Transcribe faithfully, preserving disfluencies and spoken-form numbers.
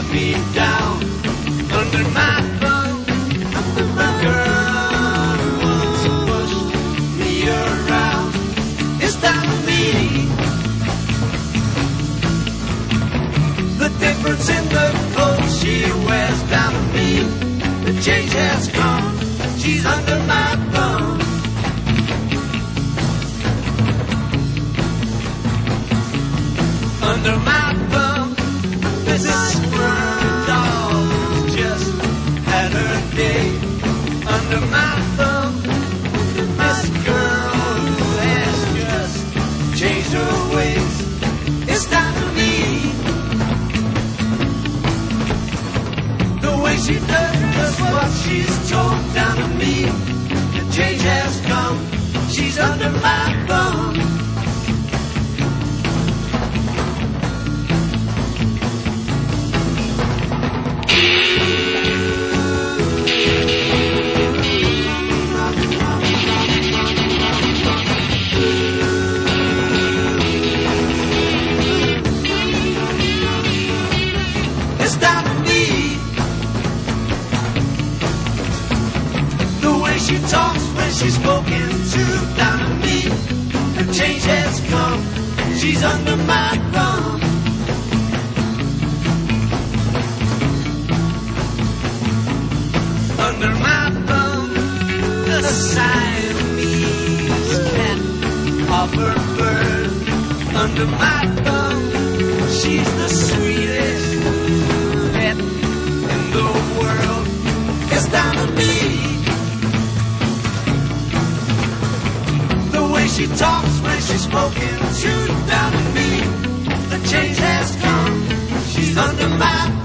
me down under my thumb. The girl who once pushed me around is down to me. The difference in the clothes she wears down to me. The change has come, she's under my thumb. Under my thumb, Missus Doll just had her day. Under my thumb, this girl who has just changed her ways is down to me. The way she does just what she's told down to me. The change has come, she's under my thumb. It's down to me. The way she talks when she's spoken to, down to me. The change has come, she's under my thumb. Under my thumb, the Siamese cat of her bird. Under my thumb, she's the sweetest pet in the world. It's down to me. The way she talks when she's spoken to, down to me. The change has come, she's under my